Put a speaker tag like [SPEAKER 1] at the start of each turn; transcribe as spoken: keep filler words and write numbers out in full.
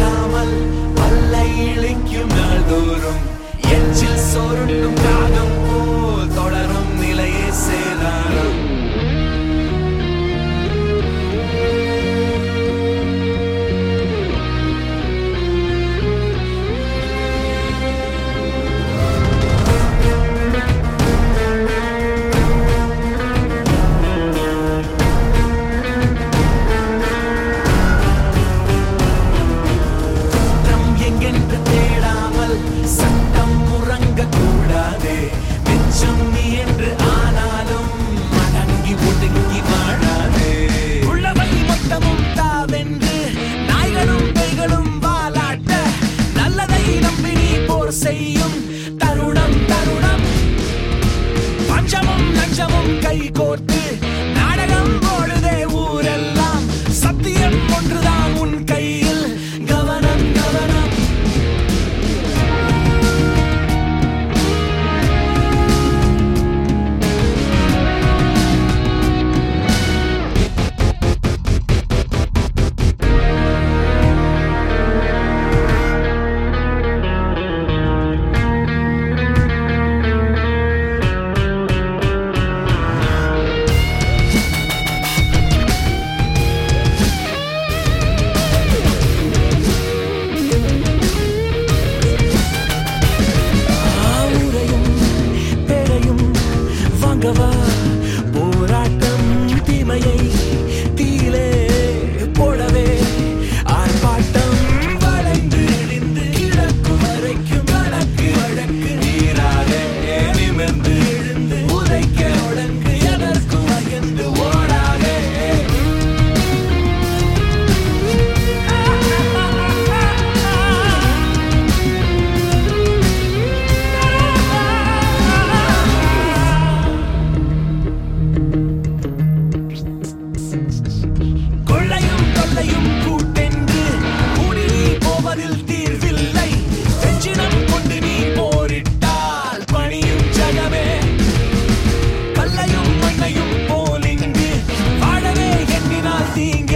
[SPEAKER 1] தேடாமல் பல்லை இழிக்கும் நாள்தோறும் எச்சில் சோருண்டும் காகம் போல் தொடரும் நிலையே சேதாரம். சட்டம் முறங்க கூடாதே மிச்சம் நீ என்று ஆனாலும் அடங்கி ஒடுங்கி வாழாதே. உள்ளவை மொத்தமும் தாவென்று நாய்களும் பேய்களும் வாலாட்ட நல்லதை நம்பி நீ போர் செய்யும் தருணம் தருணம். பஞ்சமும் லஞ்சமும் கை கோர்த்து நாடகம் போடுதே ஊரெல்லாம். சத்தியம் ஒன்றுதான் உன் கையில், கவனம் கவனம். போராட்டம் தீமையை தீலே போடவே ஆர்ப்பாட்டம் வளைந்து எழுந்து கிழக்கு வரைக்கும் கணக்கு வழக்கு நீராக நிமிர்ந்து எழுந்து உதைக்க உடங்கு எதற்கு வயந்து ஓடாக. கூட்டென்று கூடி போவதில் தீர்வில்லை. வெஞ்சினம் கொண்டு நீ போரிட்டால் பணியும் ஜகமே. கல்லையும் மண்ணையும் போலிங்கு வாழவே எண்ணினால் தீங்க